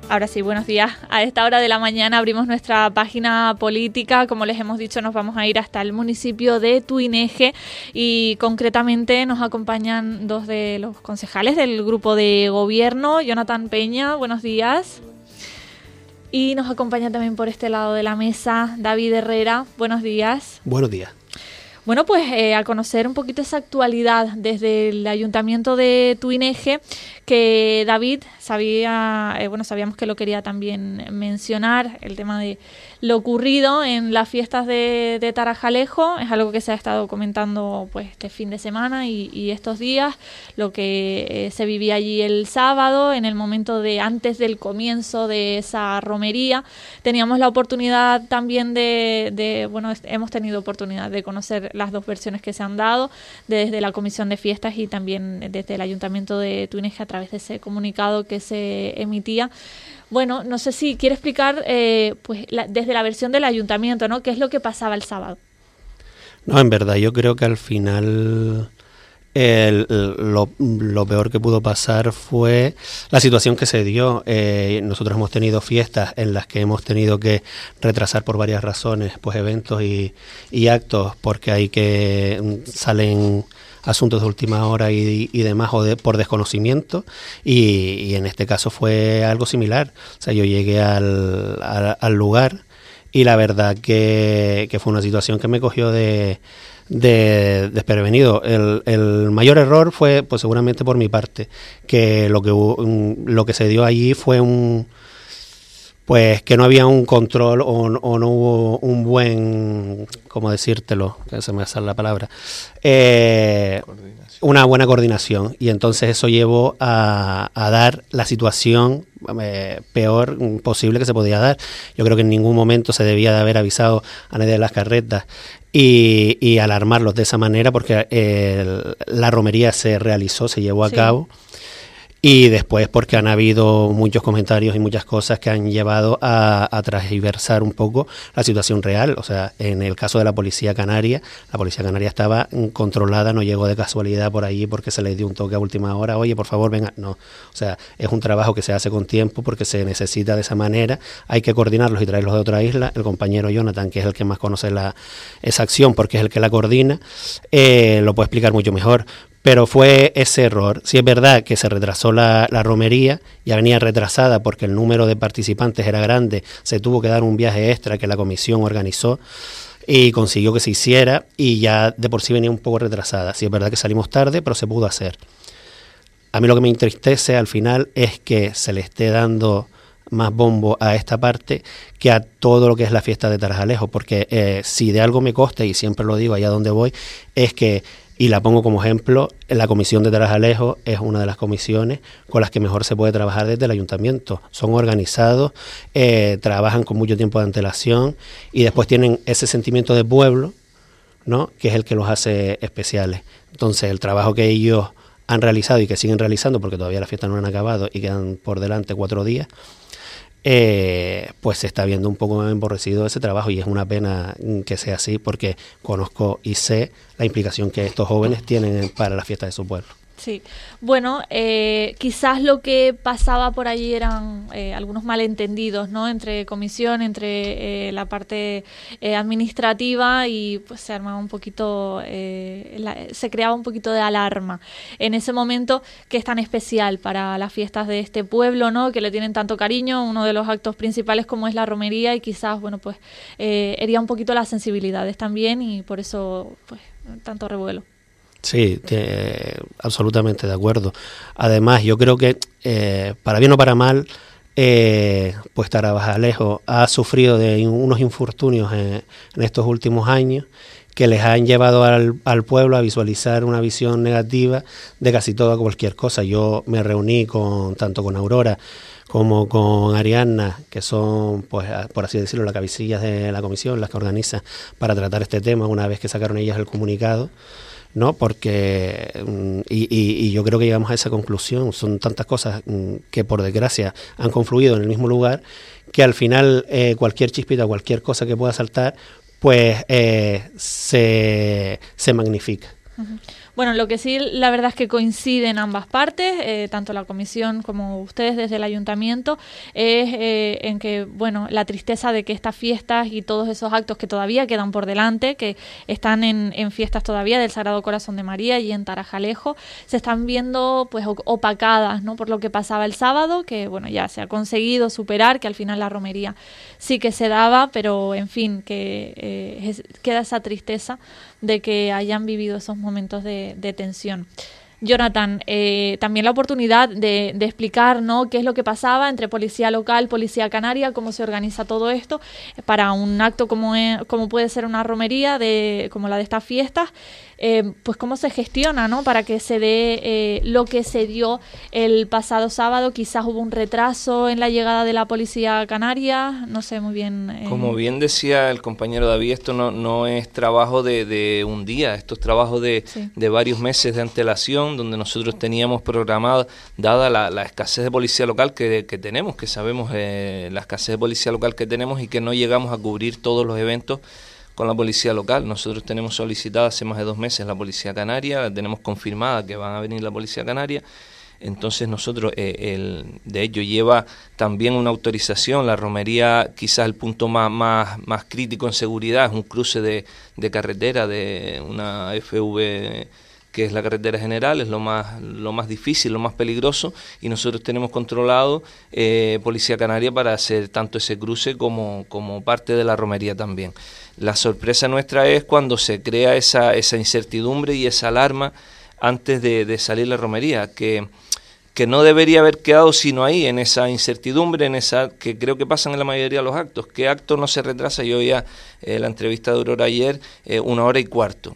Ahora sí, buenos días. A esta hora de la mañana abrimos nuestra página política. Como les hemos dicho, nos vamos a ir hasta el municipio de Tuineje y concretamente nos acompañan dos de los concejales del grupo de gobierno. Jonathan Peña, buenos días. Y nos acompaña también por este lado de la mesa David Herrera, buenos días. Buenos días. Bueno, pues a conocer un poquito esa actualidad desde el Ayuntamiento de Tuineje, que David sabíamos que lo quería también mencionar, el tema de lo ocurrido en las fiestas de Tarajalejo, es algo que se ha estado comentando pues este fin de semana y estos días, lo que se vivía allí el sábado, en el momento de antes del comienzo de esa romería. Teníamos la oportunidad también hemos tenido oportunidad de conocer las dos versiones que se han dado desde la Comisión de Fiestas y también desde el Ayuntamiento de Tuineje a través de ese comunicado que se emitía. Bueno, no sé si quiere explicar desde la versión del Ayuntamiento, ¿no? ¿Qué es lo que pasaba el sábado? No, en verdad, yo creo que al final lo peor que pudo pasar fue la situación que se dio. Nosotros hemos tenido fiestas en las que hemos tenido que retrasar por varias razones, pues eventos y actos, porque hay que salen asuntos de última hora y demás, por desconocimiento, y en este caso fue algo similar. O sea, yo llegué al lugar y la verdad que fue una situación que me cogió de desprevenido. El mayor error fue pues seguramente por mi parte, que lo que se dio allí fue pues que no había un control o no hubo un buen, ¿cómo decírtelo? Que se me sale la palabra. Una buena coordinación, y entonces eso llevó a dar la situación peor posible que se podía dar. Yo creo que en ningún momento se debía de haber avisado a nadie de las carretas y alarmarlos de esa manera, porque la romería se realizó, se llevó a cabo. Y después porque han habido muchos comentarios y muchas cosas que han llevado a transversar un poco la situación real. O sea, en el caso de la Policía Canaria estaba controlada, no llegó de casualidad por allí porque se les dio un toque a última hora, oye, por favor, venga. No, o sea, es un trabajo que se hace con tiempo porque se necesita de esa manera, hay que coordinarlos y traerlos de otra isla. El compañero Jonathan, que es el que más conoce esa acción porque es el que la coordina, lo puede explicar mucho mejor. Pero fue ese error. Sí es verdad que se retrasó la romería, ya venía retrasada porque el número de participantes era grande, se tuvo que dar un viaje extra que la comisión organizó y consiguió que se hiciera, y ya de por sí venía un poco retrasada. Sí es verdad que salimos tarde, pero se pudo hacer. A mí lo que me entristece al final es que se le esté dando más bombo a esta parte que a todo lo que es la fiesta de Tarajalejo, porque si de algo me consta, y siempre lo digo allá donde voy, es que, y la pongo como ejemplo, la comisión de Tarajalejo es una de las comisiones con las que mejor se puede trabajar desde el ayuntamiento. Son organizados, trabajan con mucho tiempo de antelación y después tienen ese sentimiento de pueblo, ¿no?, que es el que los hace especiales. Entonces, el trabajo que ellos han realizado y que siguen realizando, porque todavía las fiestas no han acabado y quedan por delante 4 días, pues se está viendo un poco emborrecido ese trabajo, y es una pena que sea así, porque conozco y sé la implicación que estos jóvenes tienen para la fiesta de su pueblo. Sí, bueno, quizás lo que pasaba por allí eran algunos malentendidos, ¿no?, entre comisión, entre la parte administrativa, y pues se armaba un poquito, se creaba un poquito de alarma en ese momento que es tan especial para las fiestas de este pueblo, ¿no?, que le tienen tanto cariño, uno de los actos principales como es la romería, y quizás, bueno, pues hería un poquito las sensibilidades también, y por eso, pues, tanto revuelo. Sí, absolutamente de acuerdo. Además, yo creo que, para bien o para mal, pues Tarajalejo ha sufrido de unos infortunios en estos últimos años que les han llevado al pueblo a visualizar una visión negativa de casi toda cualquier cosa. Yo me reuní tanto con Aurora como con Ariadna, que son, pues, por así decirlo, las cabecillas de la comisión, las que organizan para tratar este tema, una vez que sacaron ellas el comunicado, ¿no? Porque y yo creo que llegamos a esa conclusión. Son tantas cosas que por desgracia han confluido en el mismo lugar, que al final cualquier chispita, cualquier cosa que pueda saltar, pues se magnifica. Bueno, lo que sí, la verdad es que coinciden ambas partes, tanto la comisión como ustedes desde el ayuntamiento, es en que, bueno, la tristeza de que estas fiestas y todos esos actos que todavía quedan por delante, que están en fiestas todavía del Sagrado Corazón de María y en Tarajalejo, se están viendo pues opacadas, ¿no? Por lo que pasaba el sábado, que bueno, ya se ha conseguido superar, que al final la romería sí que se daba, pero en fin, que queda esa tristeza de que hayan vivido esos momentos de tensión. Jonathan, también la oportunidad de explicar, ¿no?, qué es lo que pasaba entre policía local, policía canaria, cómo se organiza todo esto para un acto como puede ser una romería como la de estas fiestas, pues cómo se gestiona, ¿no?, para que se dé lo que se dio el pasado sábado. Quizás hubo un retraso en la llegada de la policía canaria, no sé muy bien. Como bien decía el compañero David, esto no es trabajo de un día, esto es trabajo de varios meses de antelación, donde nosotros teníamos programado, dada la escasez de policía local que tenemos, que sabemos la escasez de policía local que tenemos y que no llegamos a cubrir todos los eventos con la policía local. Nosotros tenemos solicitada hace más de 2 meses la policía canaria, tenemos confirmada que van a venir la policía canaria. Entonces nosotros, de hecho, lleva también una autorización. La romería, quizás el punto más crítico en seguridad, es un cruce de carretera de una FV, que es la carretera general, es lo más difícil, lo más peligroso, y nosotros tenemos controlado Policía Canaria para hacer tanto ese cruce como parte de la romería también. La sorpresa nuestra es cuando se crea esa incertidumbre y esa alarma antes de salir la romería, que no debería haber quedado sino ahí, en esa incertidumbre, en esa que creo que pasan en la mayoría de los actos. ¿Qué acto no se retrasa? Yo oía la entrevista de Aurora ayer, 1 hora y cuarto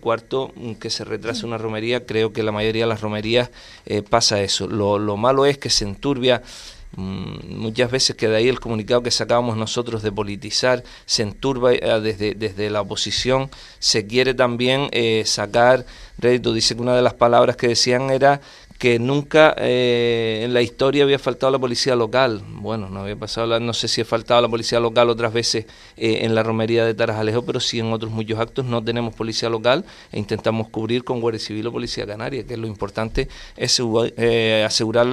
que se retrasa una romería. Creo que la mayoría de las romerías pasa eso. Lo malo es que se enturbia. Muchas veces, que de ahí el comunicado que sacábamos nosotros de politizar, se enturba desde la oposición, se quiere también sacar rédito. Dice que una de las palabras que decían era que nunca en la historia había faltado la policía local. Bueno, no había pasado, no sé si ha faltado la policía local otras veces en la romería de Tarajalejo, pero sí en otros muchos actos no tenemos policía local e intentamos cubrir con Guardia Civil o Policía Canaria, que lo importante es asegurar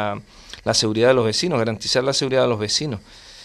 la seguridad de los vecinos, garantizar la seguridad de los vecinos.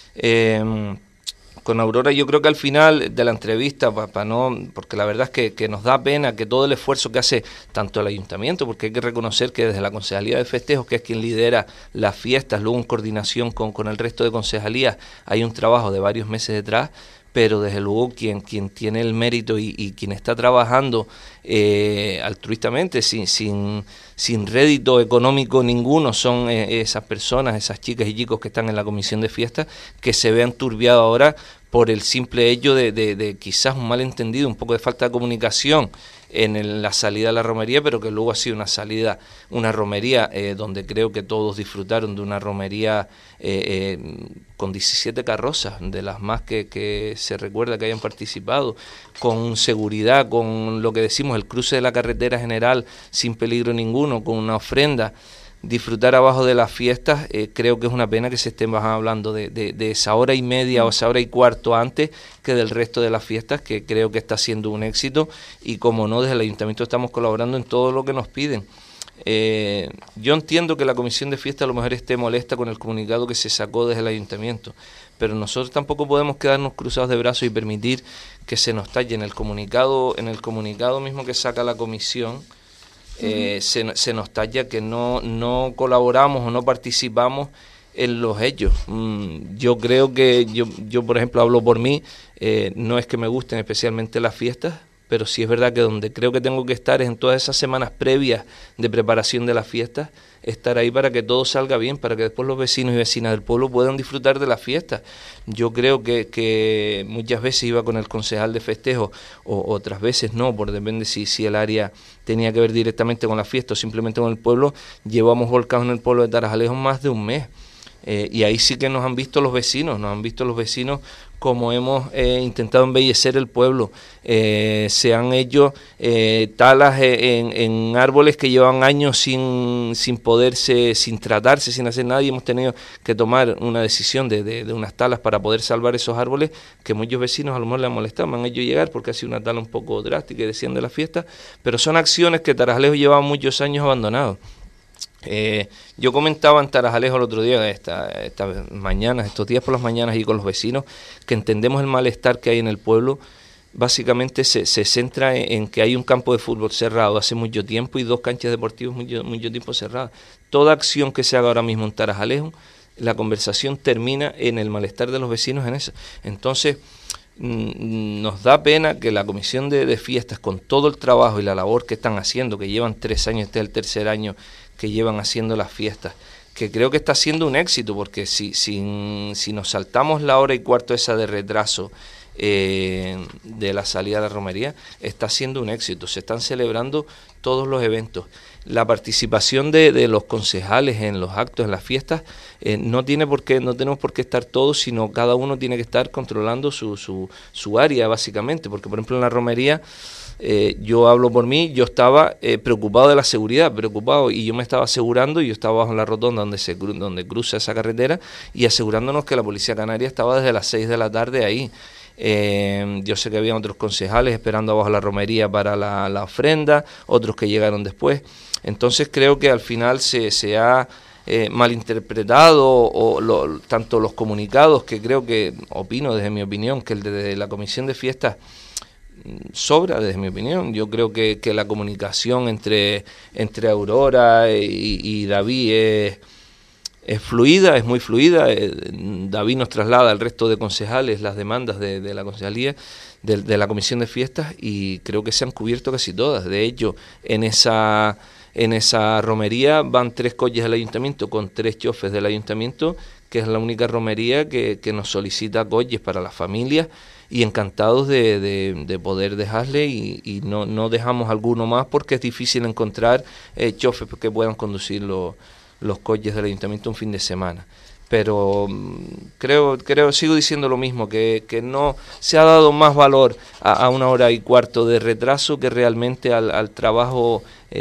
Con Aurora, yo creo que al final de la entrevista, porque la verdad es que nos da pena que todo el esfuerzo que hace tanto el ayuntamiento, porque hay que reconocer que desde la Concejalía de Festejos, que es quien lidera las fiestas, luego en coordinación con el resto de concejalías, hay un trabajo de varios meses detrás, pero desde luego quien tiene el mérito y quien está trabajando altruistamente, sin rédito económico ninguno, son esas personas, esas chicas y chicos que están en la comisión de fiestas, que se vean turbiados ahora por el simple hecho de quizás un malentendido, un poco de falta de comunicación en la salida de la romería, pero que luego ha sido una romería donde creo que todos disfrutaron de una romería con 17 carrozas, de las más que se recuerda que hayan participado, con seguridad, con lo que decimos, el cruce de la carretera general sin peligro ninguno, con una ofrenda. Disfrutar abajo de las fiestas, creo que es una pena que se estén hablando de esa hora y media o esa hora y cuarto antes que del resto de las fiestas, que creo que está siendo un éxito, y como no, desde el ayuntamiento estamos colaborando en todo lo que nos piden. Yo entiendo que la comisión de fiesta a lo mejor esté molesta con el comunicado que se sacó desde el ayuntamiento, pero nosotros tampoco podemos quedarnos cruzados de brazos y permitir que se nos talle en el comunicado mismo que saca la comisión. Se nos talla que no colaboramos o no participamos en los hechos. Yo creo que yo por ejemplo hablo por mí, no es que me gusten especialmente las fiestas, pero sí es verdad que donde creo que tengo que estar es en todas esas semanas previas de preparación de las fiestas, estar ahí para que todo salga bien, para que después los vecinos y vecinas del pueblo puedan disfrutar de las fiestas. Yo creo que muchas veces iba con el concejal de festejo, o otras veces no, por depende si el área tenía que ver directamente con la fiesta o simplemente con el pueblo. Llevamos volcados en el pueblo de Tarajalejo más de un mes. Y ahí sí que nos han visto los vecinos como hemos intentado embellecer el pueblo. Se han hecho talas en árboles que llevan años sin poderse, sin tratarse, sin hacer nada, y hemos tenido que tomar una decisión de unas talas para poder salvar esos árboles que muchos vecinos a lo mejor les han molestado, me han hecho llegar porque ha sido una tala un poco drástica y decían de la fiesta, pero son acciones que Tarajalejo llevaba muchos años abandonados. Yo comentaba en Tarajalejo el otro día, estas mañanas, estos días por las mañanas y con los vecinos, que entendemos el malestar que hay en el pueblo. Básicamente se centra en que hay un campo de fútbol cerrado hace mucho tiempo y 2 canchas deportivas mucho tiempo cerradas. Toda acción que se haga ahora mismo en Tarajalejo, la conversación termina en el malestar de los vecinos en eso. Entonces, nos da pena que la comisión de fiestas, con todo el trabajo y la labor que están haciendo, que llevan 3 años, este es el tercer año que llevan haciendo las fiestas, que creo que está siendo un éxito, porque si nos saltamos la hora y cuarto esa de retraso de la salida de la romería, está siendo un éxito, se están celebrando todos los eventos. La participación de los concejales en los actos, en las fiestas, no tenemos por qué estar todos, sino cada uno tiene que estar controlando su área, básicamente, porque por ejemplo en la romería, yo hablo por mí, yo estaba preocupado de la seguridad, y yo me estaba asegurando, y yo estaba bajo la rotonda donde cruza esa carretera, y asegurándonos que la Policía Canaria estaba desde las 6 de la tarde ahí. Yo sé que había otros concejales esperando abajo la romería para la ofrenda, otros que llegaron después. Entonces creo que al final se ha malinterpretado tanto los comunicados, que creo que, opino desde mi opinión, que el de la comisión de fiestas sobra, desde mi opinión. Yo creo que la comunicación entre Aurora y David es fluida, es muy fluida. David nos traslada al resto de concejales las demandas de la concejalía, de la comisión de fiestas, y creo que se han cubierto casi todas. De hecho, en esa romería van 3 coches del ayuntamiento con 3 chofes del ayuntamiento, que es la única romería que nos solicita coches para las familias, y encantados de poder dejarle, y no dejamos alguno más porque es difícil encontrar chofes que puedan conducir los coches del ayuntamiento un fin de semana. Pero creo sigo diciendo lo mismo, que no se ha dado más valor a 1 hora y cuarto de retraso que realmente al trabajo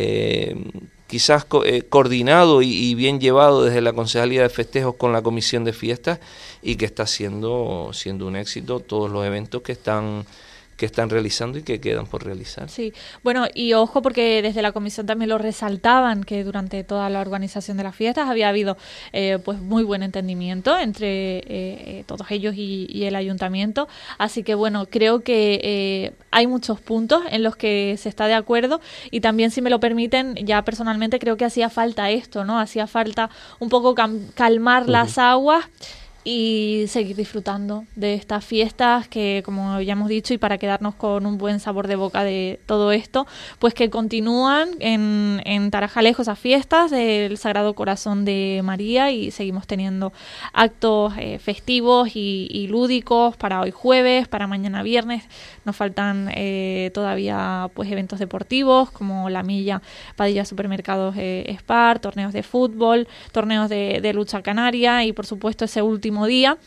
quizás coordinado y bien llevado desde la Concejalía de Festejos con la Comisión de Fiestas, y que está siendo un éxito todos los eventos que están realizando y que quedan por realizar. Sí, bueno, y ojo, porque desde la comisión también lo resaltaban, que durante toda la organización de las fiestas había habido pues muy buen entendimiento entre todos ellos y el ayuntamiento, así que bueno, creo que hay muchos puntos en los que se está de acuerdo, y también, si me lo permiten, ya personalmente creo que hacía falta esto, ¿no? Hacía falta un poco calmar las aguas y seguir disfrutando de estas fiestas que, como ya hemos dicho, y para quedarnos con un buen sabor de boca de todo esto, pues que continúan en Tarajalejo esas fiestas del Sagrado Corazón de María, y seguimos teniendo actos festivos y lúdicos para hoy jueves, para mañana viernes. Nos faltan todavía pues eventos deportivos como la Milla Padilla Supermercados Spar, torneos de fútbol, torneos de lucha canaria, y por supuesto ese último día,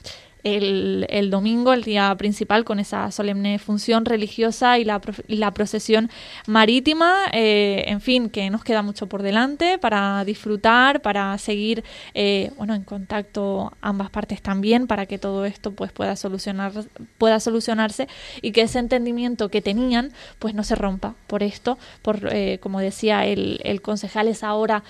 el domingo, el día principal, con esa solemne función religiosa y la procesión marítima. En fin, que nos queda mucho por delante para disfrutar, para seguir en contacto ambas partes también, para que todo esto pues pueda solucionarse, y que ese entendimiento que tenían pues no se rompa por esto, como decía el concejal, esa hora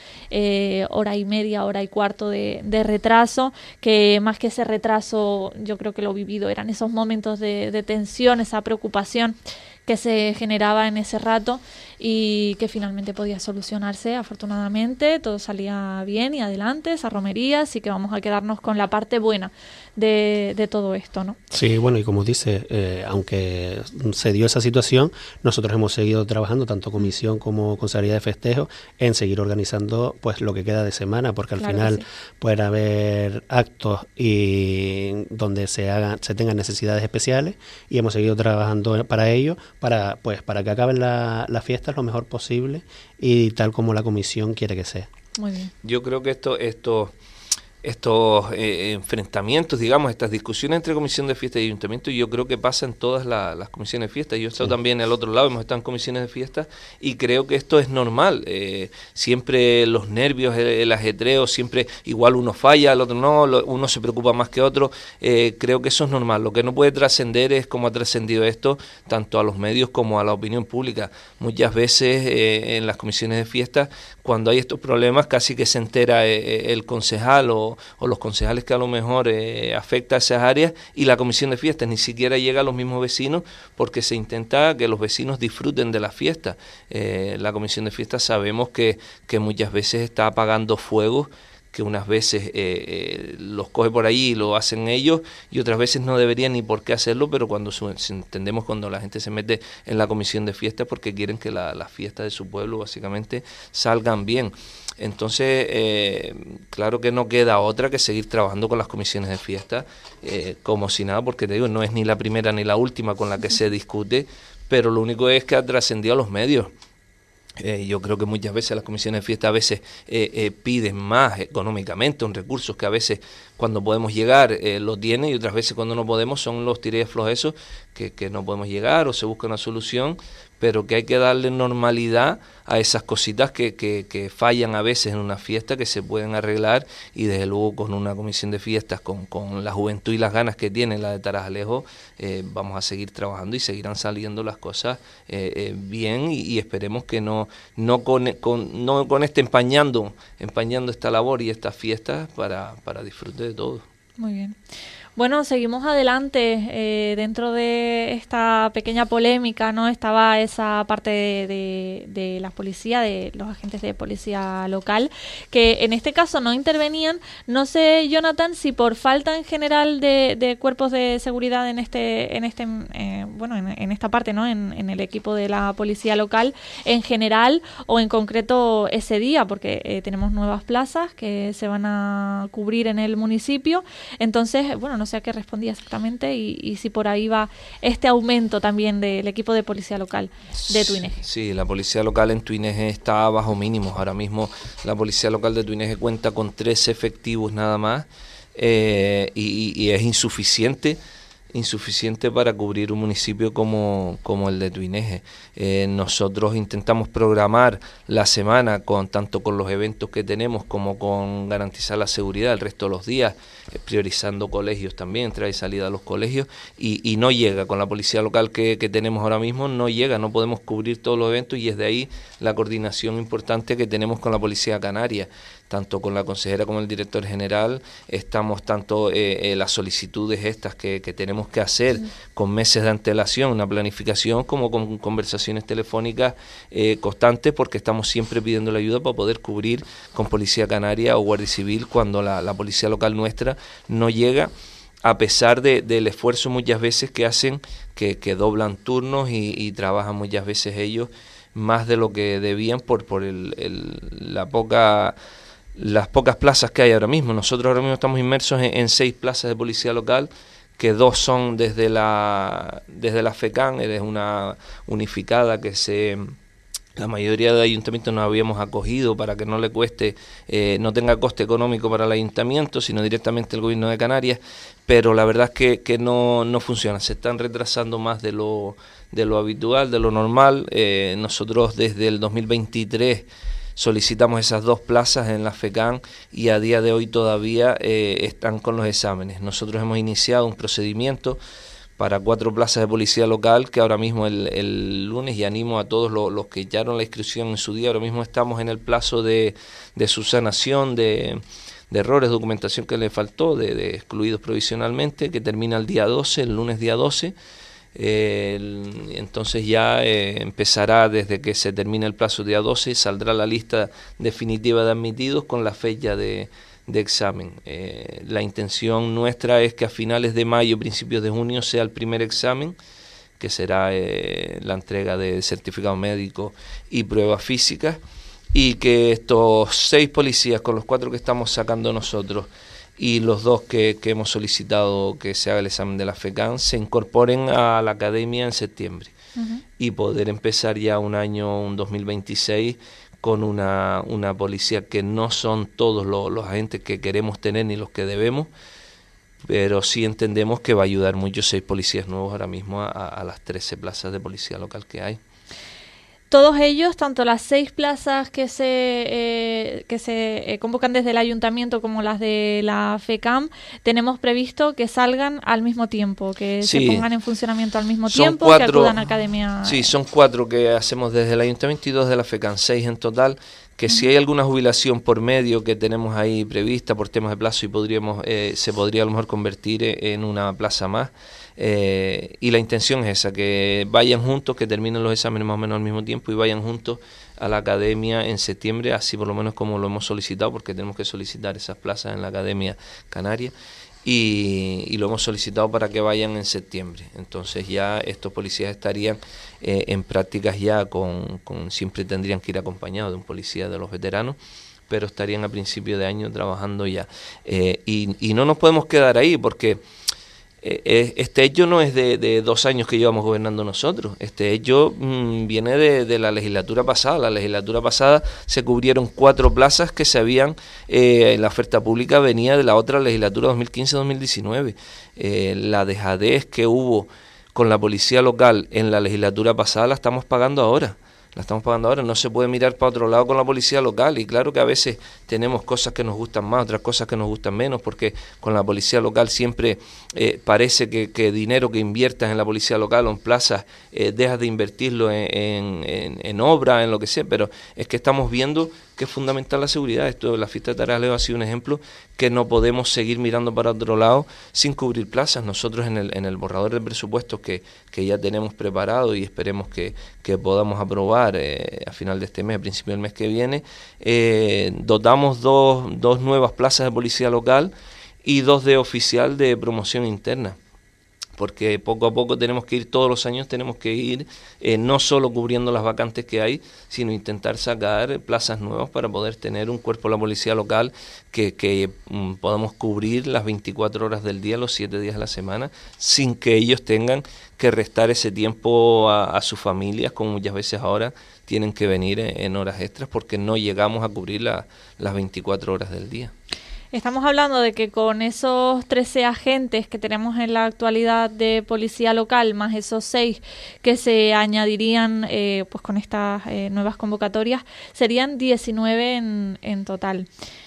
y media, hora y cuarto de retraso, que más que ese retraso, yo creo que lo vivido eran esos momentos de tensión, esa preocupación que se generaba en ese rato, y que finalmente podía solucionarse. Afortunadamente todo salía bien y adelante, esa romería, así que vamos a quedarnos con la parte buena de todo esto, ¿no? Sí, bueno, y como dice, aunque se dio esa situación, nosotros hemos seguido trabajando, tanto comisión como Concejalía de Festejos, en seguir organizando pues lo que queda de semana, porque al final sí pueden haber actos y donde se tengan necesidades especiales, y hemos seguido trabajando para ello, para que acaben las fiestas lo mejor posible y tal como la comisión quiere que sea. Muy bien. Yo creo que estos enfrentamientos, digamos, estas discusiones entre comisión de fiesta y ayuntamiento, yo creo que pasa en todas las comisiones de fiesta. Yo he estado también al otro lado, hemos estado en comisiones de fiesta y creo que esto es normal. Siempre los nervios, el ajetreo, siempre igual uno falla, el otro no, uno se preocupa más que otro. Creo que eso es normal. Lo que no puede trascender es cómo ha trascendido esto tanto a los medios como a la opinión pública. Muchas veces en las comisiones de fiesta, cuando hay estos problemas, casi que se entera el concejal o los concejales que a lo mejor afecta a esas áreas, y la comisión de fiestas ni siquiera llega a los mismos vecinos, porque se intenta que los vecinos disfruten de la fiesta. La comisión de fiestas sabemos que muchas veces está apagando fuegos, que unas veces los coge por ahí y lo hacen ellos, y otras veces no deberían ni por qué hacerlo, pero cuando entendemos cuando la gente se mete en la comisión de fiestas porque quieren que las fiestas de su pueblo básicamente salgan bien. Entonces, claro que no queda otra que seguir trabajando con las comisiones de fiesta como si nada, porque te digo, no es ni la primera ni la última con la que se discute, pero lo único es que ha trascendido a los medios. Yo creo que muchas veces las comisiones de fiesta a veces piden más económicamente, un recursos que a veces cuando podemos llegar lo tienen, y otras veces cuando no podemos son los tireflos esos que no podemos llegar o se busca una solución, pero que hay que darle normalidad a esas cositas que fallan a veces en una fiesta, que se pueden arreglar, y desde luego con una comisión de fiestas, con la juventud y las ganas que tiene la de Tarajalejo, vamos a seguir trabajando y seguirán saliendo las cosas bien, y esperemos que no con este empañando esta labor y estas fiestas para disfrute de todo. Muy bien. Bueno, seguimos adelante. Dentro de esta pequeña polémica, ¿no? Estaba esa parte de la policía, de los agentes de policía local, que en este caso no intervenían. No sé, Jonathan, si por falta en general de cuerpos de seguridad en esta parte, ¿no? En el equipo de la policía local en general, o en concreto ese día, porque tenemos nuevas plazas que se van a cubrir en el municipio. Entonces, bueno, no sé a qué respondía exactamente, y si por ahí va este aumento también del equipo de policía local de Tuineje. Sí, la policía local en Tuineje está bajo mínimos. Ahora mismo la policía local de Tuineje cuenta con 13 efectivos nada más, y es insuficiente para cubrir un municipio como el de Tuineje. Nosotros intentamos programar la semana tanto con los eventos que tenemos como con garantizar la seguridad el resto de los días, priorizando colegios también, entrada y salida a los colegios, y no llega. Con la policía local que tenemos ahora mismo no llega, no podemos cubrir todos los eventos, y es de ahí la coordinación importante que tenemos con la Policía Canaria, tanto con la consejera como el director general. Estamos tanto las solicitudes estas que tenemos que hacer con meses de antelación, una planificación, como con conversaciones telefónicas constantes, porque estamos siempre pidiendo la ayuda para poder cubrir con Policía Canaria o Guardia Civil cuando la policía local nuestra no llega, a pesar del esfuerzo muchas veces que hacen, que doblan turnos y trabajan muchas veces ellos más de lo que debían por las pocas plazas que hay ahora mismo. Nosotros ahora mismo estamos inmersos en 6 plazas de policía local, que 2 son desde la FECAN, es una unificada que la mayoría de ayuntamientos nos habíamos acogido para que no le cueste, no tenga coste económico para el ayuntamiento, sino directamente el gobierno de Canarias, pero la verdad es que no funciona, se están retrasando más de lo habitual, de lo normal. Nosotros desde el 2023 solicitamos esas 2 plazas en la FECAN, y a día de hoy todavía están con los exámenes. Nosotros hemos iniciado un procedimiento para 4 plazas de policía local, que ahora mismo el lunes, y animo a todos los que echaron la inscripción en su día, ahora mismo estamos en el plazo de subsanación de errores, documentación que le faltó, de excluidos provisionalmente, que termina el día 12, el lunes día 12. Entonces ya empezará, desde que se termine el plazo día 12, saldrá la lista definitiva de admitidos con la fecha de examen. La intención nuestra es que a finales de mayo, principios de junio, sea el primer examen, que será la entrega de certificado médico y pruebas físicas, y que estos 6 policías, con los 4 que estamos sacando nosotros y los 2 que hemos solicitado que se haga el examen de la FECAN, se incorporen a la academia en septiembre, y poder empezar ya un 2026 con una policía que no son todos los agentes que queremos tener ni los que debemos, pero sí entendemos que va a ayudar mucho 6 policías nuevos ahora mismo a las 13 plazas de policía local que hay. Todos ellos, tanto las 6 plazas que se convocan desde el ayuntamiento como las de la FECAM, tenemos previsto que salgan al mismo tiempo, que se pongan en funcionamiento al mismo tiempo, 4, que acudan a academia. Sí, son 4 que hacemos desde el ayuntamiento y 2 de la FECAM, 6 en total. Que si hay alguna jubilación por medio que tenemos ahí prevista por temas de plazo y se podría a lo mejor convertir en una plaza más. Y la intención es esa, que vayan juntos, que terminen los exámenes más o menos al mismo tiempo y vayan juntos a la academia en septiembre, así por lo menos como lo hemos solicitado, porque tenemos que solicitar esas plazas en la Academia Canaria. Y lo hemos solicitado para que vayan en septiembre. Entonces ya estos policías estarían en prácticas ya siempre tendrían que ir acompañados de un policía de los veteranos, pero estarían a principio de año trabajando ya. Y no nos podemos quedar ahí porque este hecho no es de 2 años que llevamos gobernando nosotros. Este hecho viene de la legislatura pasada. La legislatura pasada se cubrieron 4 plazas que se habían, en la oferta pública venía de la otra legislatura 2015-2019. La dejadez que hubo con la policía local en la legislatura pasada la estamos pagando ahora. No se puede mirar para otro lado con la policía local, y claro que a veces tenemos cosas que nos gustan más, otras cosas que nos gustan menos, porque con la policía local siempre parece que dinero que inviertas en la policía local o en plazas, dejas de invertirlo en obra, en lo que sea, pero es que estamos viendo que es fundamental la seguridad. Esto de la fiesta de Taraleo ha sido un ejemplo que no podemos seguir mirando para otro lado sin cubrir plazas. Nosotros en el borrador de presupuestos que ya tenemos preparado y esperemos que podamos aprobar a final de este mes, a principio del mes que viene, dotamos dos nuevas plazas de policía local y 2 de oficial de promoción interna, porque poco a poco todos los años tenemos que ir no solo cubriendo las vacantes que hay, sino intentar sacar plazas nuevas para poder tener un cuerpo de la policía local que podamos cubrir las 24 horas del día, los 7 días de la semana, sin que ellos tengan que restar ese tiempo a sus familias, como muchas veces ahora tienen que venir en horas extras porque no llegamos a cubrir las 24 horas del día. Estamos hablando de que con esos 13 agentes que tenemos en la actualidad de policía local, más esos 6 que se añadirían pues con estas nuevas convocatorias, serían 19 en total.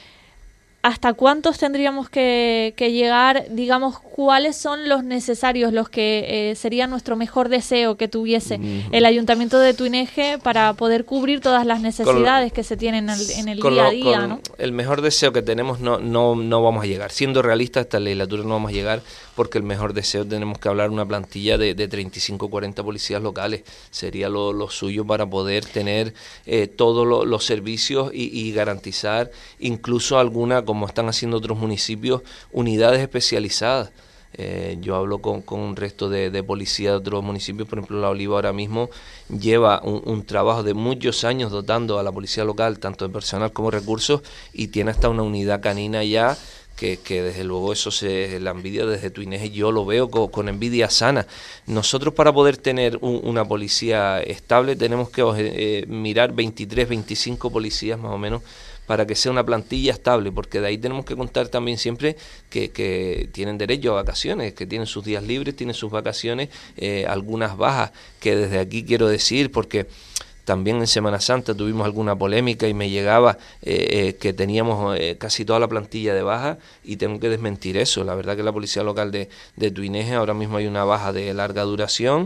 ¿Hasta cuántos tendríamos que llegar? Digamos, ¿cuáles son los necesarios, los que sería nuestro mejor deseo que tuviese el Ayuntamiento de Tuineje para poder cubrir todas las necesidades que se tienen en el día a día, ¿no? El mejor deseo que tenemos no vamos a llegar. Siendo realistas, esta legislatura no vamos a llegar, porque el mejor deseo tenemos que hablar una plantilla de 35 o 40 policías locales. Sería lo suyo para poder tener todos los servicios y garantizar incluso alguna, como están haciendo otros municipios, unidades especializadas. Yo hablo con un resto de policía de otros municipios, por ejemplo La Oliva ahora mismo lleva un trabajo de muchos años dotando a la policía local tanto de personal como recursos, y tiene hasta una unidad canina ya que desde luego eso la envidia desde Tuineje, yo lo veo con envidia sana. Nosotros para poder tener una policía estable tenemos que mirar 23, 25 policías más o menos para que sea una plantilla estable, porque de ahí tenemos que contar también siempre que tienen derecho a vacaciones, que tienen sus días libres, tienen sus vacaciones, algunas bajas, que desde aquí quiero decir, porque también en Semana Santa tuvimos alguna polémica y me llegaba que teníamos casi toda la plantilla de baja, y tengo que desmentir eso. La verdad que la policía local de Tuineje ahora mismo hay una baja de larga duración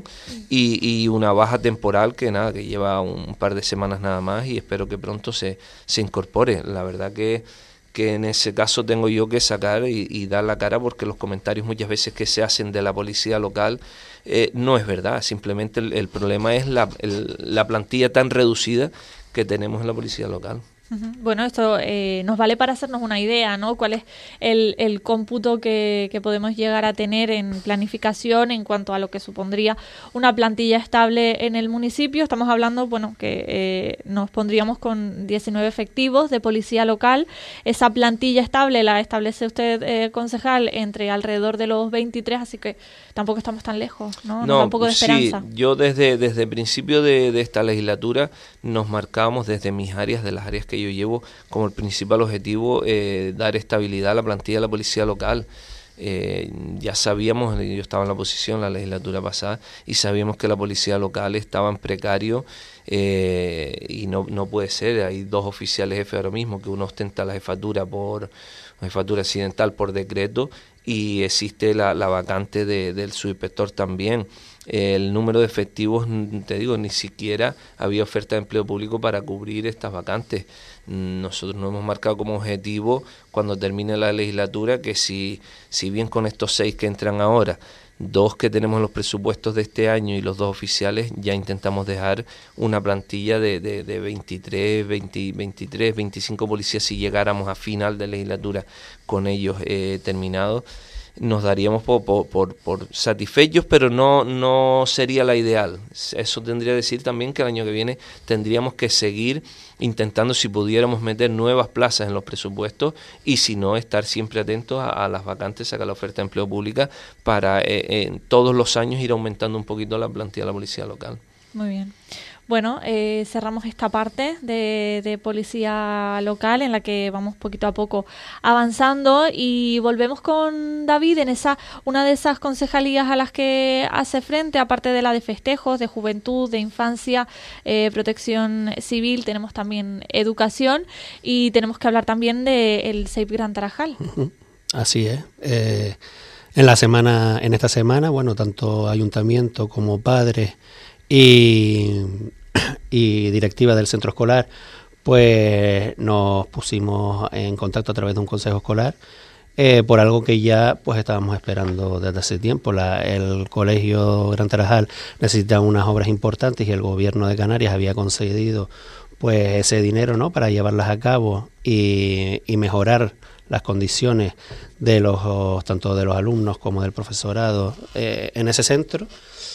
y una baja temporal que lleva un par de semanas nada más, y espero que pronto se incorpore. La verdad que en ese caso tengo yo que sacar y dar la cara, porque los comentarios muchas veces que se hacen de la policía local no es verdad. Simplemente el problema es la plantilla tan reducida que tenemos en la policía local. Bueno, esto nos vale para hacernos una idea, ¿no? ¿Cuál es el cómputo que podemos llegar a tener en planificación en cuanto a lo que supondría una plantilla estable en el municipio? Estamos hablando, bueno, que nos pondríamos con 19 efectivos de policía local. Esa plantilla estable la establece usted, concejal, entre alrededor de los 23, así que tampoco estamos tan lejos, ¿no? Nos da un poco de esperanza. Sí, yo desde el principio de esta legislatura nos marcamos desde mis áreas, de las áreas que yo llevo, como el principal objetivo dar estabilidad a la plantilla de la policía local. Ya sabíamos, yo estaba en la oposición la legislatura pasada y sabíamos que la policía local estaba en precario y no puede ser. Hay 2 oficiales jefes ahora mismo, que uno ostenta la jefatura accidental por decreto, y existe la vacante del subinspector también. El número de efectivos, te digo, ni siquiera había oferta de empleo público para cubrir estas vacantes. Nosotros nos hemos marcado como objetivo, cuando termine la legislatura, que si bien con estos 6 que entran ahora, 2 que tenemos en los presupuestos de este año y los 2 oficiales, ya intentamos dejar una plantilla de 25 policías si llegáramos a final de legislatura con ellos terminados. Nos daríamos por satisfechos, pero no sería la ideal. Eso tendría que decir también que el año que viene tendríamos que seguir intentando, si pudiéramos, meter nuevas plazas en los presupuestos, y si no, estar siempre atentos a las vacantes, a la oferta de empleo pública, para todos los años ir aumentando un poquito la plantilla de la policía local. Muy bien. Bueno, cerramos esta parte de policía local, en la que vamos poquito a poco avanzando, y volvemos con David en una de esas concejalías a las que hace frente, aparte de la de festejos, de juventud, de infancia, protección civil. Tenemos también educación, y tenemos que hablar también del SEIP Gran Tarajal. Así es. En esta semana, bueno, tanto ayuntamiento como padres y directiva del centro escolar, pues nos pusimos en contacto a través de un consejo escolar por algo que ya pues estábamos esperando desde hace tiempo. El colegio Gran Tarajal necesita unas obras importantes, y el gobierno de Canarias había concedido pues ese dinero, ¿no?, para llevarlas a cabo y mejorar las condiciones tanto de los alumnos como del profesorado en ese centro.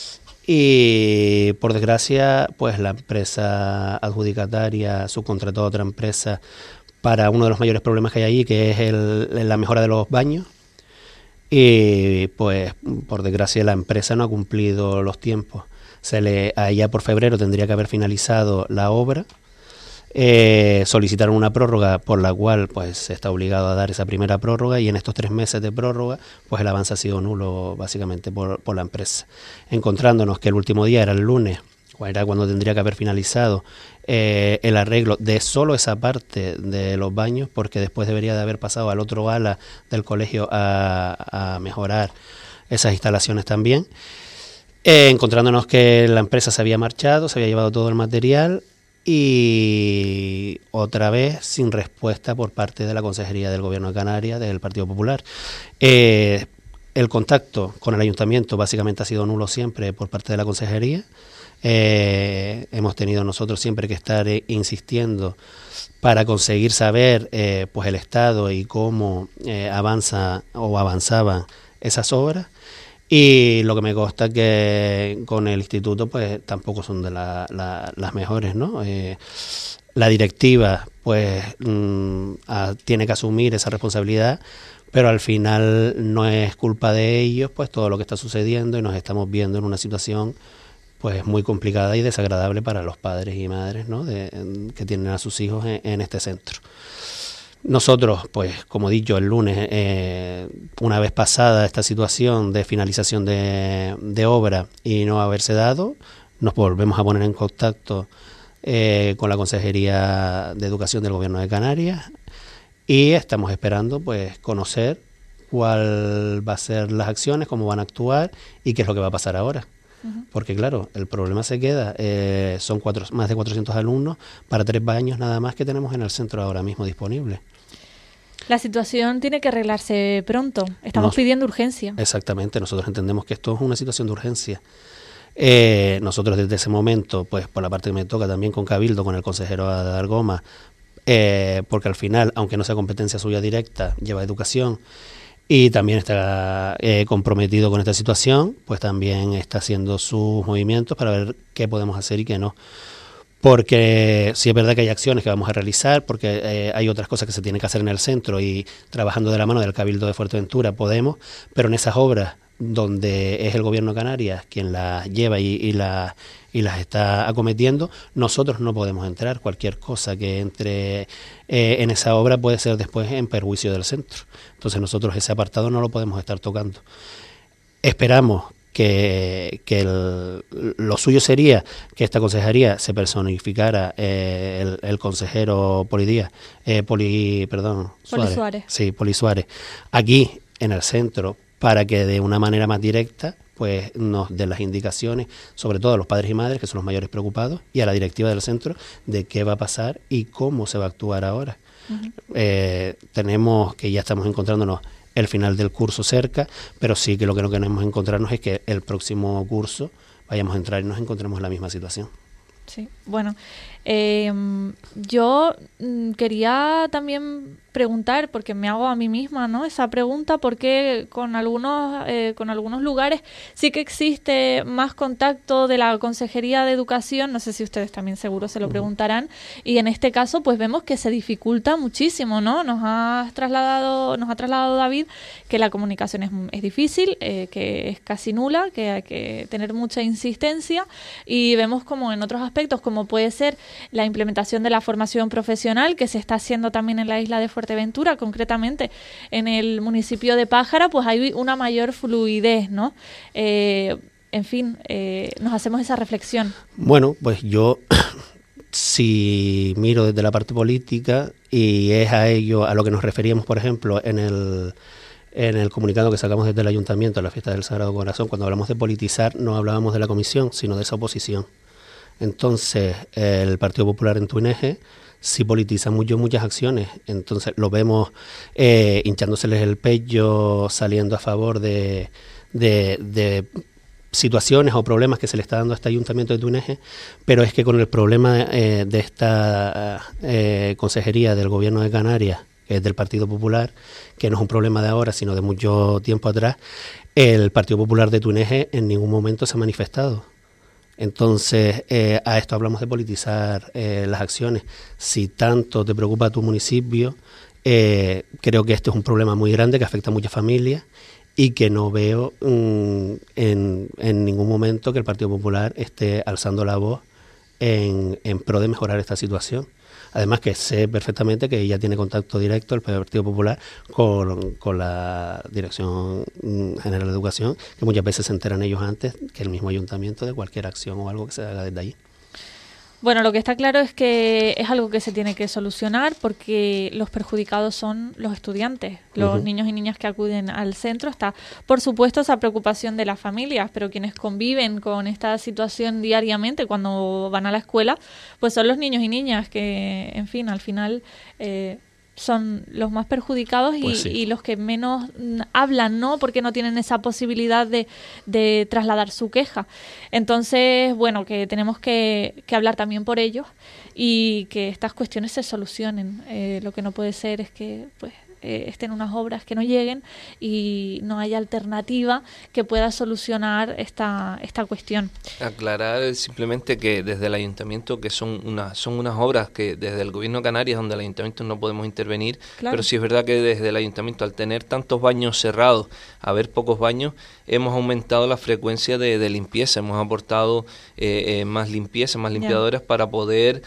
Y por desgracia, pues la empresa adjudicataria subcontrató a otra empresa para uno de los mayores problemas que hay allí, que es la mejora de los baños. Y pues por desgracia la empresa no ha cumplido los tiempos. Allá por febrero tendría que haber finalizado la obra. Solicitaron una prórroga, por la cual pues se está obligado a dar esa primera prórroga, y en estos 3 meses de prórroga pues el avance ha sido nulo, básicamente por la empresa, encontrándonos que el último día era el lunes, era cuando tendría que haber finalizado el arreglo de solo esa parte de los baños, porque después debería de haber pasado al otro ala del colegio a mejorar esas instalaciones también, encontrándonos que la empresa se había marchado, se había llevado todo el material, y otra vez sin respuesta por parte de la Consejería del Gobierno de Canarias, del Partido Popular. El contacto con el ayuntamiento básicamente ha sido nulo siempre por parte de la Consejería. Hemos tenido nosotros siempre que estar insistiendo para conseguir saber pues el estado y cómo avanzaban esas obras. Y lo que me consta que con el instituto pues tampoco son de las mejores, ¿no? La directiva pues tiene que asumir esa responsabilidad, pero al final no es culpa de ellos pues todo lo que está sucediendo, y nos estamos viendo en una situación pues muy complicada y desagradable para los padres y madres, ¿no?, que tienen a sus hijos en este centro. Nosotros, pues, como he dicho, el lunes, una vez pasada esta situación de finalización de obra y no haberse dado, nos volvemos a poner en contacto con la Consejería de Educación del Gobierno de Canarias, y estamos esperando pues conocer cuál va a ser las acciones, cómo van a actuar y qué es lo que va a pasar ahora. Porque claro, el problema se queda, son más de 400 alumnos para 3 baños nada más que tenemos en el centro ahora mismo disponibles. La situación tiene que arreglarse pronto, estamos pidiendo urgencia. Exactamente, nosotros entendemos que esto es una situación de urgencia. Nosotros desde ese momento, pues por la parte que me toca también con Cabildo, con el consejero Adar Goma, porque al final, aunque no sea competencia suya directa, lleva educación y también está comprometido con esta situación, pues también está haciendo sus movimientos para ver qué podemos hacer y qué no. Porque sí es verdad que hay acciones que vamos a realizar, porque hay otras cosas que se tienen que hacer en el centro y trabajando de la mano del Cabildo de Fuerteventura podemos, pero en esas obras donde es el Gobierno de Canarias quien las lleva y las está acometiendo, nosotros no podemos entrar. Cualquier cosa que entre en esa obra puede ser después en perjuicio del centro. Entonces nosotros ese apartado no lo podemos estar tocando. Esperamos que lo suyo sería que esta consejería se personificara el consejero Poli Suárez. Sí, Poli Suárez, aquí en el centro, para que de una manera más directa pues nos den las indicaciones, sobre todo a los padres y madres, que son los mayores preocupados, y a la directiva del centro de qué va a pasar y cómo se va a actuar ahora. Tenemos que ya estamos encontrándonos el final del curso cerca, pero sí que lo que no queremos encontrarnos es que el próximo curso vayamos a entrar y nos encontremos en la misma situación. Sí, bueno, yo quería también preguntar, porque me hago a mí misma, ¿no?, esa pregunta, porque con algunos lugares sí que existe más contacto de la Consejería de Educación, no sé si ustedes también seguro se lo preguntarán, y en este caso pues vemos que se dificulta muchísimo, ¿no? Nos ha trasladado David que la comunicación es difícil, que es casi nula, que hay que tener mucha insistencia, y vemos como en otros aspectos, como puede ser la implementación de la formación profesional que se está haciendo también en la isla de Fuerteventura, concretamente en el municipio de Pájara, pues hay una mayor fluidez, ¿no? En fin, nos hacemos esa reflexión. Bueno, pues yo si miro desde la parte política, y es a ello a lo que nos referíamos, por ejemplo, en el comunicado que sacamos desde el Ayuntamiento a la fiesta del Sagrado Corazón, cuando hablamos de politizar no hablábamos de la comisión, sino de esa oposición. Entonces, el Partido Popular en Tuineje sí politiza muchas acciones. Entonces, lo vemos hinchándoseles el pecho, saliendo a favor de situaciones o problemas que se le está dando a este Ayuntamiento de Tuineje, pero es que con el problema de esta consejería del Gobierno de Canarias, que es del Partido Popular, que no es un problema de ahora, sino de mucho tiempo atrás, el Partido Popular de Tuineje en ningún momento se ha manifestado. Entonces, a esto hablamos de politizar las acciones. Si tanto te preocupa tu municipio, creo que este es un problema muy grande que afecta a muchas familias y que no veo en ningún momento que el Partido Popular esté alzando la voz en pro de mejorar esta situación. Además que sé perfectamente que ya tiene contacto directo el Partido Popular con la Dirección General de Educación, que muchas veces se enteran ellos antes que el mismo ayuntamiento de cualquier acción o algo que se haga desde allí. Bueno, lo que está claro es que es algo que se tiene que solucionar, porque los perjudicados son los estudiantes, los niños y niñas que acuden al centro. Está, por supuesto, esa preocupación de las familias, pero quienes conviven con esta situación diariamente cuando van a la escuela, pues son los niños y niñas que, en fin, al final son los más perjudicados pues sí, y los que menos hablan, ¿no? Porque no tienen esa posibilidad de trasladar su queja. Entonces, bueno, que tenemos que hablar también por ellos y que estas cuestiones se solucionen. Lo que no puede ser es que pues estén unas obras que no lleguen y no haya alternativa que pueda solucionar esta cuestión. Aclarar simplemente que desde el ayuntamiento, que son unas obras que desde el gobierno de Canarias, donde el ayuntamiento no podemos intervenir, claro, pero sí es verdad que desde el ayuntamiento, al tener tantos baños cerrados, haber pocos baños, hemos aumentado la frecuencia de limpieza, hemos aportado más limpieza, más limpiadoras para poder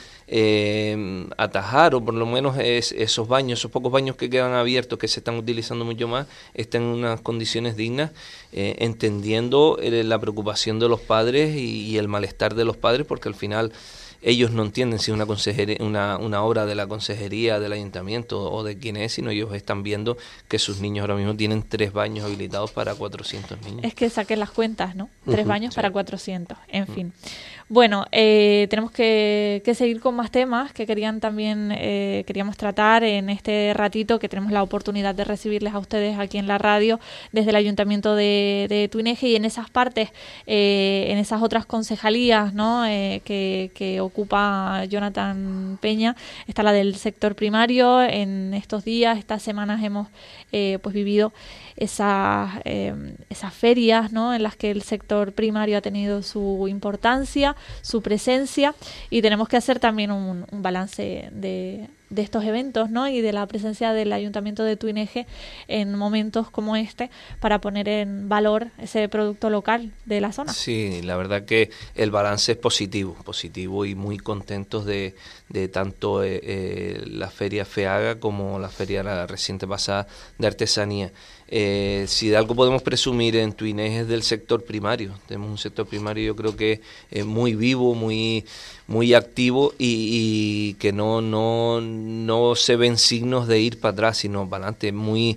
atajar, o por lo menos esos baños, esos pocos baños que quedan abiertos, que se están utilizando mucho más, estén en unas condiciones dignas, entendiendo la preocupación de los padres y el malestar de los padres, porque al final ellos no entienden si es una obra de la consejería, del ayuntamiento o de quién es, sino ellos están viendo que sus niños ahora mismo tienen 3 baños habilitados para 400 niños. Es que saquen las cuentas, ¿no? 3 baños para 400, en fin. Bueno, tenemos que seguir con más temas que queríamos tratar en este ratito que tenemos la oportunidad de recibirles a ustedes aquí en la radio desde el Ayuntamiento de Tuineje, y en esas partes, en esas otras concejalías, ¿no? que ocupa Jonathan Peña, está la del sector primario. En estos días, estas semanas hemos pues vivido esas ferias, ¿no? en las que el sector primario ha tenido su importancia, su presencia, y tenemos que hacer también un balance de estos eventos, ¿no? y de la presencia del Ayuntamiento de Tuineje en momentos como este para poner en valor ese producto local de la zona. Sí, la verdad que el balance es positivo y muy contentos de tanto la feria FEAGA como la feria la reciente pasada de artesanía. Si de algo podemos presumir en Tuineje es del sector primario. Tenemos un sector primario, yo creo que muy vivo, muy activo, y que no se ven signos de ir para atrás, sino para adelante,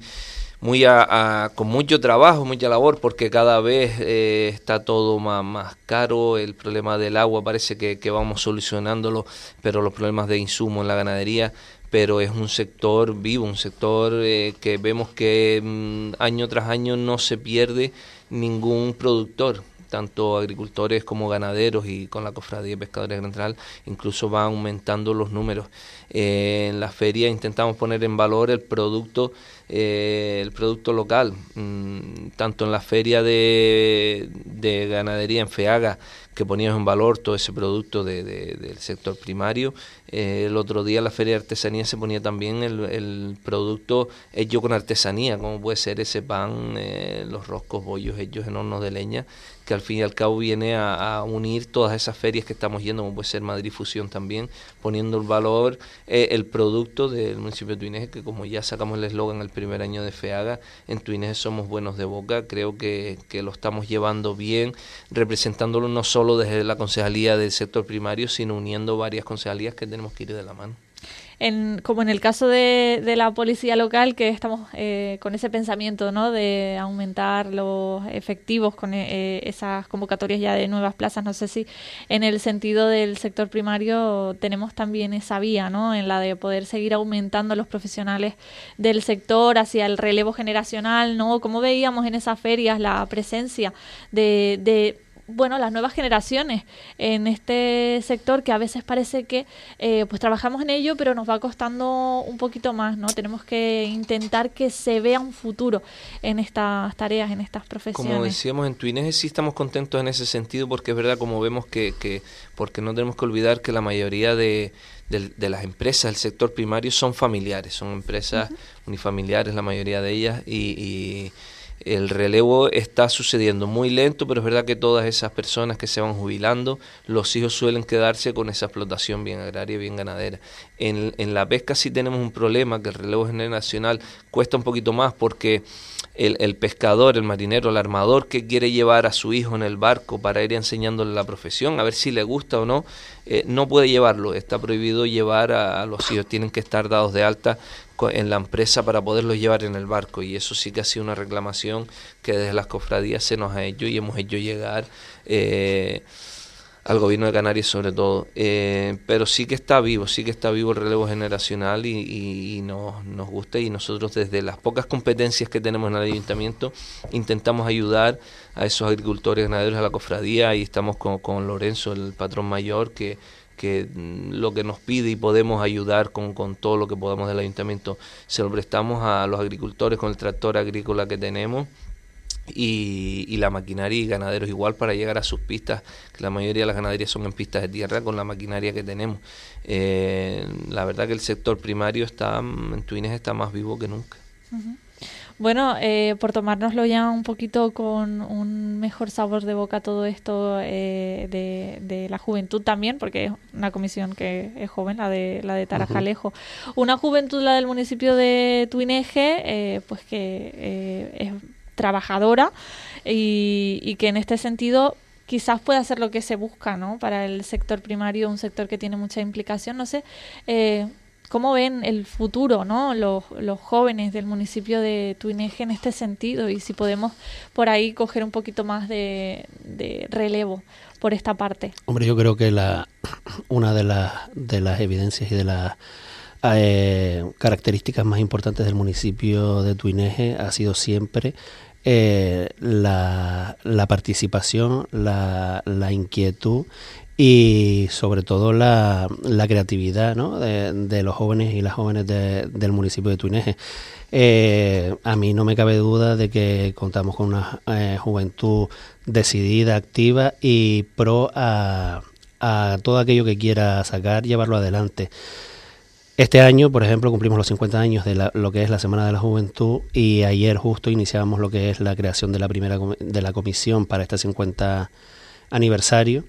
con mucho trabajo, mucha labor, porque cada vez está todo más caro. El problema del agua parece que vamos solucionándolo, pero los problemas de insumo en la ganadería, pero es un sector vivo, un sector que vemos que año tras año no se pierde ningún productor, tanto agricultores como ganaderos, y con la Cofradía de Pescadores Gran Tral incluso va aumentando los números. En la feria intentamos poner en valor el producto local, tanto en la feria de ganadería en FEAGA, que poníamos en valor todo ese producto del sector primario. El otro día en la feria de artesanía se ponía también el producto hecho con artesanía, como puede ser ese pan, los roscos, bollos hechos en hornos de leña, que al fin y al cabo viene a unir todas esas ferias que estamos yendo, como puede ser Madrid Fusión también, poniendo el valor, el producto del municipio de Tuineje, que como ya sacamos el eslogan el primer año de FEAGA, en Tuineje somos buenos de boca. Creo que lo estamos llevando bien, representándolo no solo desde la concejalía del sector primario, sino uniendo varias concejalías que tenemos que ir de la mano. Como en el caso de la policía local, que estamos con ese pensamiento, ¿no? de aumentar los efectivos con esas convocatorias ya de nuevas plazas. No sé si en el sentido del sector primario tenemos también esa vía, ¿no? en la de poder seguir aumentando los profesionales del sector hacia el relevo generacional, ¿no? Como veíamos en esas ferias la presencia de las nuevas generaciones en este sector, que a veces parece que pues trabajamos en ello, pero nos va costando un poquito más, ¿no? Tenemos que intentar que se vea un futuro en estas tareas, en estas profesiones. Como decíamos, en Tuineje sí estamos contentos en ese sentido, porque es verdad, como vemos porque no tenemos que olvidar que la mayoría de las empresas del sector primario son familiares, son empresas unifamiliares, la mayoría de ellas, y el relevo está sucediendo muy lento, pero es verdad que todas esas personas que se van jubilando, los hijos suelen quedarse con esa explotación bien agraria, bien ganadera. En la pesca sí tenemos un problema, que el relevo generacional cuesta un poquito más, porque el pescador, el marinero, el armador que quiere llevar a su hijo en el barco para ir enseñándole la profesión, a ver si le gusta o no, no puede llevarlo. Está prohibido llevar a los hijos, tienen que estar dados de alta en la empresa para poderlos llevar en el barco, y eso sí que ha sido una reclamación que desde las cofradías se nos ha hecho, y hemos hecho llegar al gobierno de Canarias sobre todo, pero sí que está vivo el relevo generacional, y nos gusta, y nosotros desde las pocas competencias que tenemos en el ayuntamiento intentamos ayudar a esos agricultores ganaderos, a la cofradía, y estamos con Lorenzo, el patrón mayor, que lo que nos pide y podemos ayudar con todo lo que podamos del ayuntamiento se lo prestamos a los agricultores con el tractor agrícola que tenemos, y la maquinaria, y ganaderos igual, para llegar a sus pistas, que la mayoría de las ganaderías son en pistas de tierra, con la maquinaria que tenemos. La verdad que el sector primario en Tuineje está más vivo que nunca. Bueno, por tomárnoslo ya un poquito con un mejor sabor de boca todo esto de la juventud también, porque es una comisión que es joven, la de Tarajalejo. Una juventud, la del municipio de Tuineje, pues que es trabajadora, y que en este sentido quizás pueda ser lo que se busca, ¿no? Para el sector primario, un sector que tiene mucha implicación. No sé, cómo ven el futuro, ¿no? Los jóvenes del municipio de Tuineje en este sentido, y si podemos por ahí coger un poquito más de relevo por esta parte. Hombre, yo creo que una de las evidencias y de las características más importantes del municipio de Tuineje ha sido siempre la participación, la inquietud y sobre todo la creatividad, ¿no? de los jóvenes y las jóvenes del municipio de Tuineje. A mí no me cabe duda de que contamos con una juventud decidida, activa y pro a todo aquello que quiera sacar, llevarlo adelante. Este año, por ejemplo, cumplimos los 50 años de lo que es la Semana de la Juventud, y ayer justo iniciábamos lo que es la creación de la comisión para este 50 aniversario,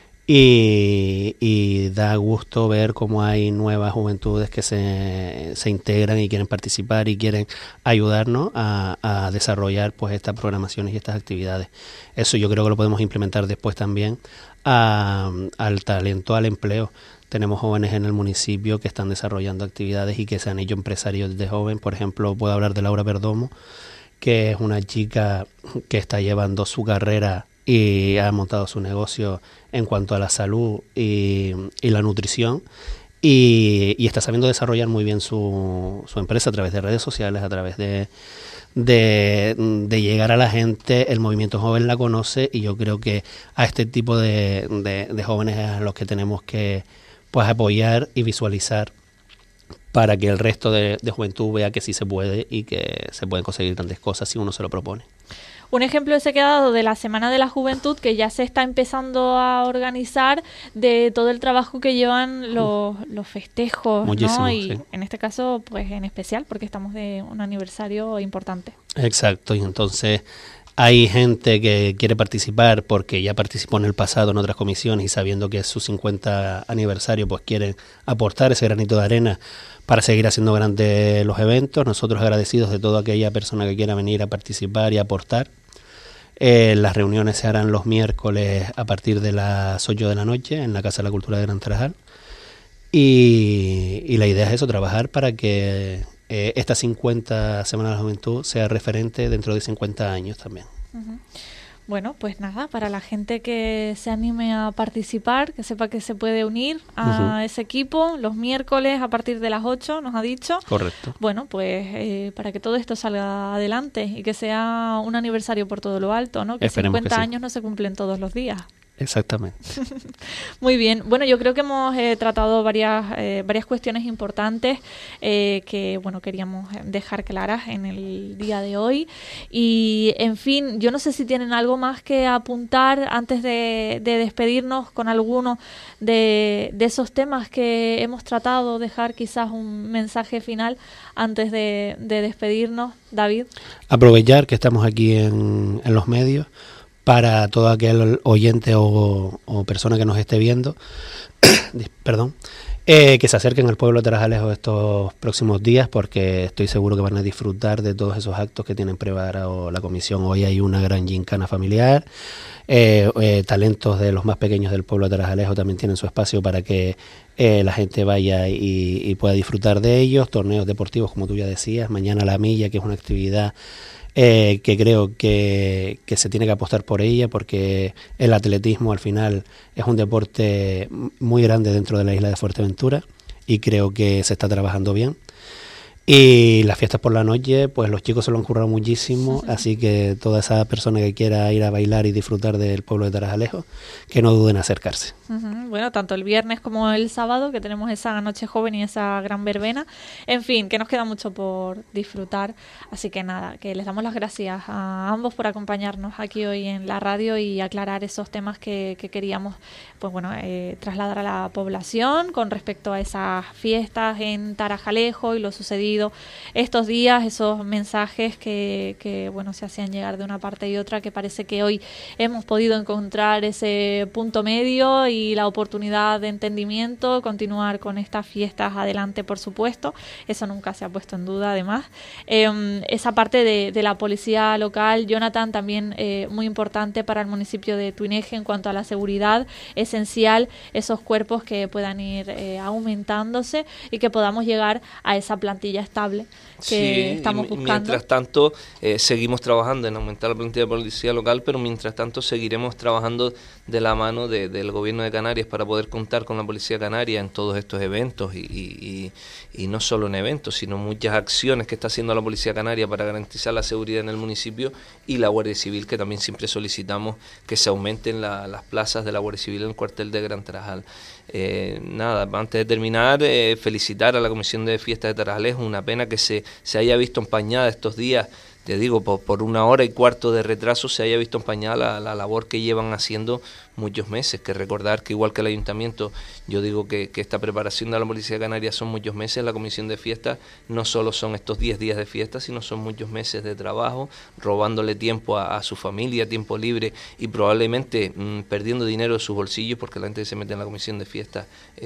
y da gusto ver cómo hay nuevas juventudes que se integran y quieren participar y quieren ayudarnos a desarrollar pues estas programaciones y estas actividades. Eso yo creo que lo podemos implementar después también al talento, al empleo. Tenemos jóvenes en el municipio que están desarrollando actividades y que se han hecho empresarios desde joven. Por ejemplo, puedo hablar de Laura Perdomo, que es una chica que está llevando su carrera y ha montado su negocio en cuanto a la salud y la nutrición, y está sabiendo desarrollar muy bien su empresa a través de redes sociales, a través de llegar a la gente. El movimiento joven la conoce, y yo creo que a este tipo de jóvenes es a los que tenemos que pues apoyar y visualizar para que el resto de juventud vea que sí se puede y que se pueden conseguir grandes cosas si uno se lo propone. Un ejemplo ese que ha dado de la Semana de la Juventud, que ya se está empezando a organizar, de todo el trabajo que llevan los festejos, muchísimo, ¿no? Y sí. En este caso, pues en especial, porque estamos de un aniversario importante. Exacto, y entonces hay gente que quiere participar porque ya participó en el pasado en otras comisiones y sabiendo que es su 50 aniversario, pues quieren aportar ese granito de arena para seguir haciendo grandes los eventos. Nosotros agradecidos de toda aquella persona que quiera venir a participar y aportar. Las reuniones se harán los miércoles a partir de las 8 de la noche en la Casa de la Cultura de Gran Tarajal, y la idea es eso, trabajar para que esta 50 Semana de la Juventud sea referente dentro de 50 años también. Uh-huh. Bueno, pues nada, para la gente que se anime a participar, que sepa que se puede unir a ese equipo los miércoles a partir de las 8, nos ha dicho. Correcto. Bueno, pues para que todo esto salga adelante y que sea un aniversario por todo lo alto, ¿no? Que esperemos 50 que sí. años no se cumplen todos los días. Exactamente. Muy bien. Bueno, yo creo que hemos tratado varias cuestiones importantes que, bueno, queríamos dejar claras en el día de hoy. Y, en fin, yo no sé si tienen algo más que apuntar antes de despedirnos con alguno de esos temas que hemos tratado, dejar quizás un mensaje final antes de despedirnos, David. Aprovechar que estamos aquí en los medios para todo aquel oyente o persona que nos esté viendo, perdón, que se acerquen al pueblo de Tarajalejo estos próximos días, porque estoy seguro que van a disfrutar de todos esos actos que tienen preparado la comisión. Hoy hay una gran gincana familiar, talentos de los más pequeños del pueblo de Tarajalejo también tienen su espacio para que la gente vaya y pueda disfrutar de ellos. Torneos deportivos, como tú ya decías, mañana la milla, que es una actividad que creo que se tiene que apostar por ella, porque el atletismo al final es un deporte muy grande dentro de la isla de Fuerteventura y creo que se está trabajando bien. Y las fiestas por la noche, pues los chicos se lo han currado muchísimo, así que toda esa persona que quiera ir a bailar y disfrutar del pueblo de Tarajalejo, que no duden en acercarse. Bueno, tanto el viernes como el sábado, que tenemos esa noche joven y esa gran verbena. En fin, que nos queda mucho por disfrutar. Así que nada, que les damos las gracias a ambos por acompañarnos aquí hoy en la radio y aclarar esos temas que queríamos, pues bueno, trasladar a la población con respecto a esas fiestas en Tarajalejo y lo sucedido seguido estos días, esos mensajes que bueno, se hacían llegar de una parte y otra, que parece que hoy hemos podido encontrar ese punto medio y la oportunidad de entendimiento, continuar con estas fiestas adelante, por supuesto, eso nunca se ha puesto en duda. Además, esa parte de la policía local, Jonathan, también muy importante para el municipio de Tuineje en cuanto a la seguridad, esencial esos cuerpos que puedan ir aumentándose y que podamos llegar a esa plantilla estable que estamos buscando. Mientras tanto, seguimos trabajando en aumentar la plantilla de policía local, pero mientras tanto seguiremos trabajando de la mano del gobierno de Canarias para poder contar con la policía canaria en todos estos eventos y no solo en eventos, sino muchas acciones que está haciendo la policía canaria para garantizar la seguridad en el municipio, y la Guardia Civil, que también siempre solicitamos que se aumenten las plazas de la Guardia Civil en el cuartel de Gran Tarajal. Nada, antes de terminar, felicitar a la Comisión de Fiestas de Tarajal. Es una pena que se haya visto empañada estos días, te digo, por 1 hora y cuarto de retraso, se haya visto empañada la labor que llevan haciendo muchos meses. Que recordar que igual que el ayuntamiento, yo digo que esta preparación de la Policía Canaria son muchos meses. La Comisión de Fiestas no solo son estos 10 días de fiesta, sino son muchos meses de trabajo, robándole tiempo a su familia, tiempo libre, y probablemente perdiendo dinero de sus bolsillos, porque la gente que se mete en la Comisión de Fiestas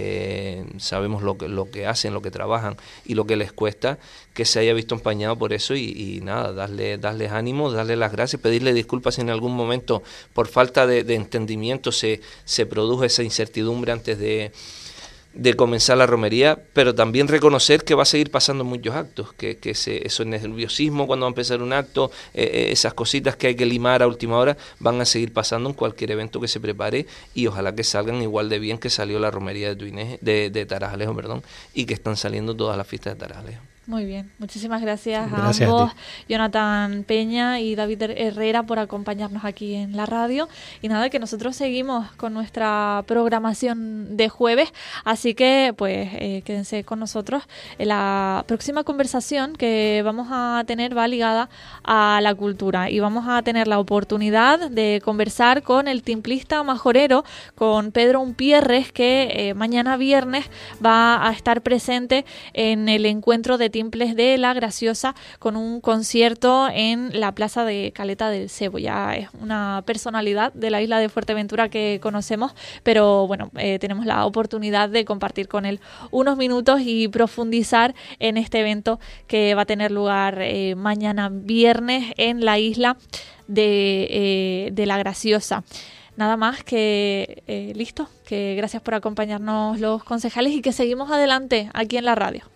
sabemos lo que hacen, lo que trabajan y lo que les cuesta. Que se haya visto empañado por eso, y nada, darles ánimo, darles las gracias, pedirle disculpas si en algún momento por falta de entendimiento se produjo esa incertidumbre antes de comenzar la romería, pero también reconocer que va a seguir pasando muchos actos, que eso nerviosismo cuando va a empezar un acto, esas cositas que hay que limar a última hora, van a seguir pasando en cualquier evento que se prepare, y ojalá que salgan igual de bien que salió la romería de Tuineje, de Tarajalejo, y que están saliendo todas las fiestas de Tarajalejo. Muy bien, muchísimas gracias a ambos, Jonathan Peña y David Herrera, por acompañarnos aquí en la radio. Y nada, que nosotros seguimos con nuestra programación de jueves, así que pues quédense con nosotros. La próxima conversación que vamos a tener va ligada a la cultura, y vamos a tener la oportunidad de conversar con el timplista majorero, con Pedro Umpierres, que mañana viernes va a estar presente en el encuentro de timples de La Graciosa, con un concierto en la plaza de Caleta del Cebo. Ya es una personalidad de la isla de Fuerteventura que conocemos, pero bueno, tenemos la oportunidad de compartir con él unos minutos y profundizar en este evento que va a tener lugar mañana viernes en la isla de La Graciosa. Nada más que listo, que gracias por acompañarnos los concejales, y que seguimos adelante aquí en la radio.